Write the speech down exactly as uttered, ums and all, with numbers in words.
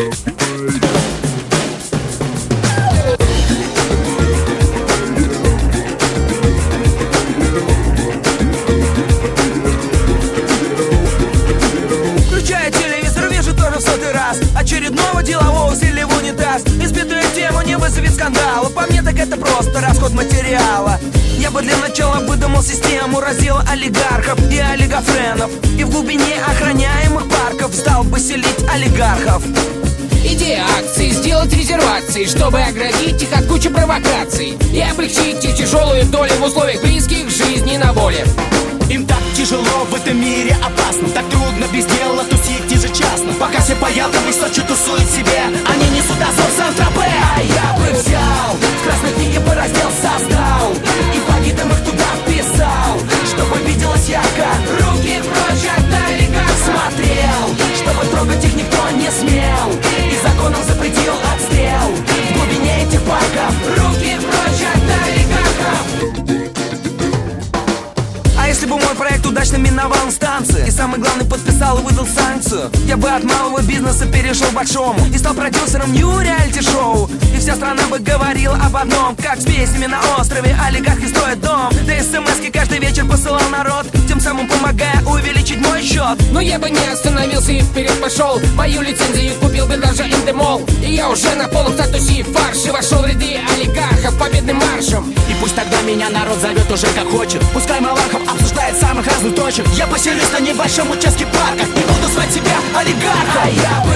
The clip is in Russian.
Включая телевизор, вижу тоже в сотый раз очередного делового слили в унитаз. Избитая тема не вызовет скандала. По мне так это просто расход материала. Я бы для начала выдумал систему раздела олигархов и олигофренов, и в глубине охраняемых парков стал бы селить олигархов. Идея акции — сделать резервации, чтобы оградить их от кучи провокаций и облегчить их тяжелую долю в условиях близких жизни на воле. Им так тяжело в этом мире, опасно. Так трудно без дела тусить ежечасно. Пока все по Ялтам и Сочи тусуют себе, они несут дозор Сан-Тропе. А я бы взял, в красной книге бы раздел создал и по гидам их туда вписал, чтобы виделось ярко. Руки прочь от олигархов. Смотрел, чтобы трогать их никто не смел, и законом запретил отстрел в глубине этих парков. Руки прочь от олигархов. А если бы мой проект удачно миновал инстанции, и самый главный подписал и выдал санкцию, я бы от малого бизнеса перешел к большому и стал продюсером нью реалити-шоу. И вся страна бы говорила об одном: как с песнями на острове олигархи строят дом. Да смс-ки каждый вечер посылал народ, тем самым помогая увеличить мой счет. Но я бы не остановился и вперед пошел. Мою лицензию купил бы даже Индемол, и я уже на полном статусе фарш и вошел в ряды олигархов победным маршем. И пусть тогда меня народ зовет уже как хочет, пускай Малахов обсуждает самых разных точек. Я поселюсь на небольшом участке парка и буду звать себя олигархом. А я бы